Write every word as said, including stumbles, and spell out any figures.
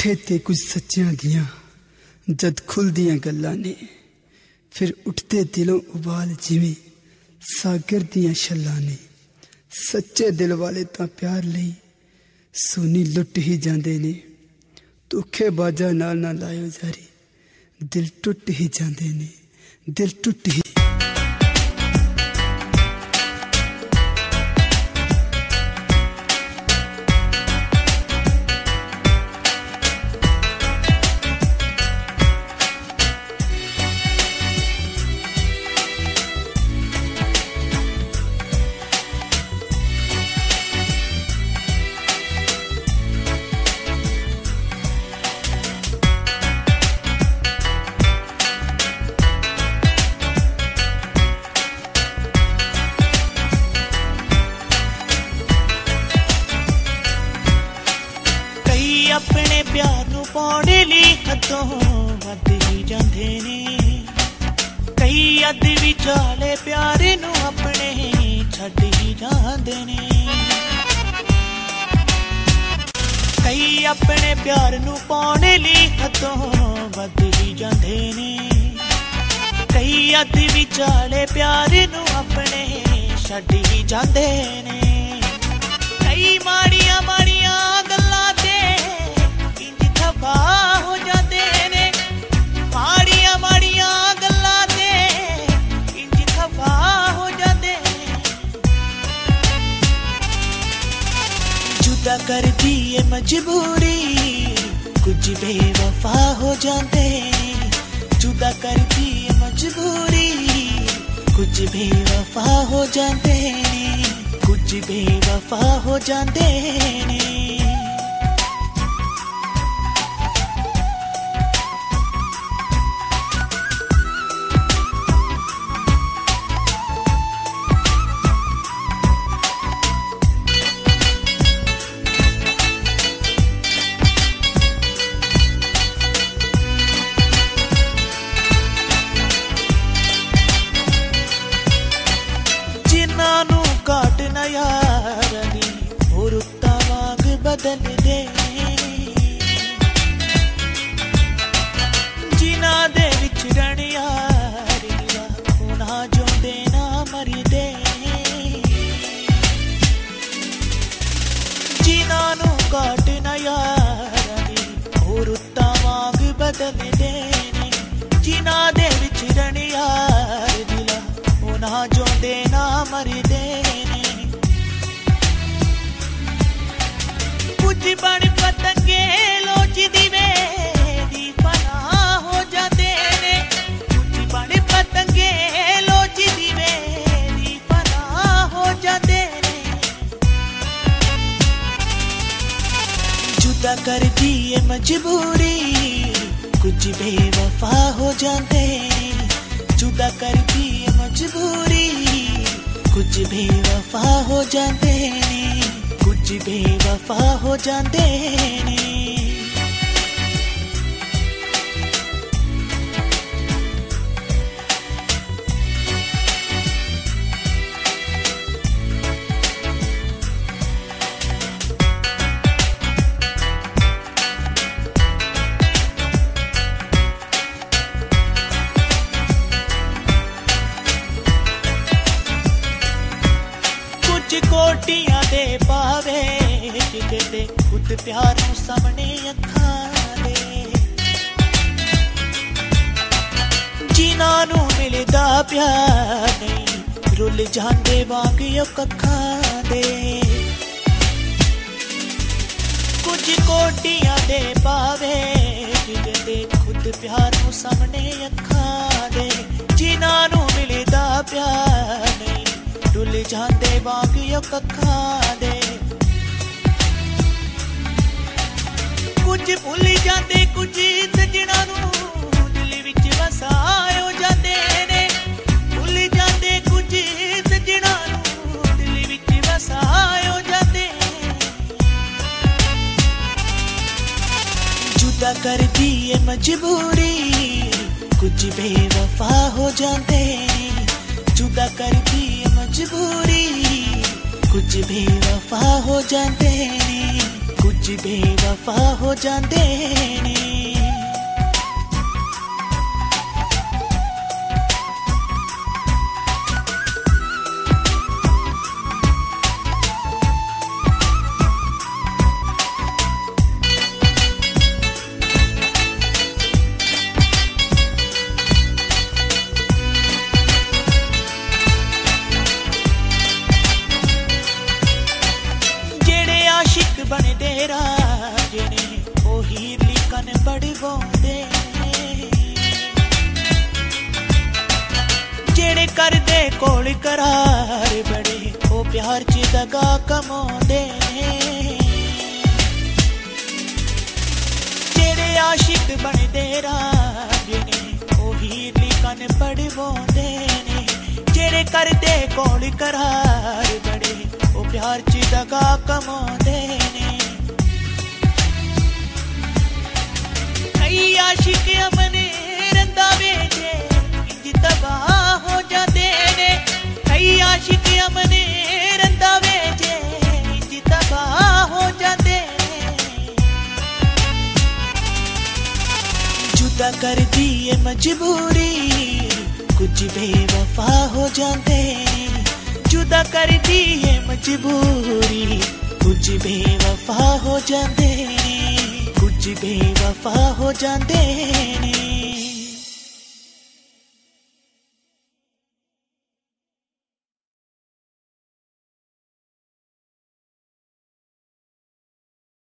झूठे ते कुछ सच्चियां गियां जद खुलदियां गल्लां ने, फिर उठते दिलों उबाल जिवें सागर दियां छल्लां ने। सच्चे दिल वाले तां प्यार लई सोनी लुट ही जांदे ने, धोखे बाजा नाल ना लायो जारी, दिल टुट ही जांदे ने, दिल टुट ही। अपने प्यार नू पाने ली हदों वध ही जांदे ने, कई अध विचाले प्यार नू अपने छड्ड ही जांदे ने। कई अपने प्यार नू पाने ली हदों वध ही जांदे ने, कई अध विचाले प्यार नू अपने छड्ड ही जांदे ने। कई माड़ियां माड़ियां गल्लां ते हो जाते ने, माड़ियां माड़ियां गल्लां ते इंज खफा हो जाते ने। जुदा कर दी है मजबूरी कुछ बेवफा हो जाते ने, जुदा कर दी है मजबूरी कुछ बेवफा हो जाते ने, कुछ बेवफा हो जाते ने। काट ना यार नी और उत्ता वांग बदल दे, जिना दे विच रन यार दिया होना जोंदे ना मर दे। जिना नू काट ना यार नी और उत्ता वांग बदल दे, जिना दे विच रन यार दिला होना जोंदे ना मर दे। कुछ बड़ पतंगे लोचदी वे दी पनाह हो जाते ने, कुछ बड़ पतंगे लोचदी वे दी पनाह हो जाते ने। जुदा कर दी है मजबूरी कुछ बेवफा हो जाते ने, जुदा कर दी है मजबूरी कुछ बेवफा हो जाते ने, कुछ बेवफा हो जाते ने। कोटियां दे पावे जिदे खुद प्यार नू सामने अखां दे, जिना नू मिलदा प्यार नहीं रुल जांदे वांग अखां दे। कुछ कोटियां दे पावे जिदे खुद प्यार नू सामने अखां दे, जिना नू मिलदा प्यार नहीं रुल जांदे वांग अखां दे। कुछ भुल जांदे कुछ सजना नू दिल विच वसायो जांदे ने, भुल जांदे कुछ सजना नू दिल विच वसायो जांदे। जुदा कर दी है मजबूरी कुछ बेवफा हो जाते ने, जुदा कर दी मजबूरी कुछ बेवफा हो जाते ने, कुछ कुछ बेवफा हो जाते ने। बनते राजे ने ओ हीरली कन बड़वांदे, जेड़े करदे कोल करार बड़े ओ प्यार च दगा कमांदे ने। जेड़े आशिक बनते राजे ने ओ हीरली कन बड़वांदे ने, जेड़े करदे कोल करार बड़े ओ प्यार च दगा कमांदे ने। कई आशिक अपने रंधावे जे इंज तबाह हो जाते ने, कई आशिक अपने रंधावे जे इंज तबाह हो जाते ने। जुदा कर दी है मजबूरी कुछ बेवफा हो जाते ने, जुदा कर दी है मजबूरी कुछ बेवफा हो जाते ने, कुछ बेवफा हो जाते ने।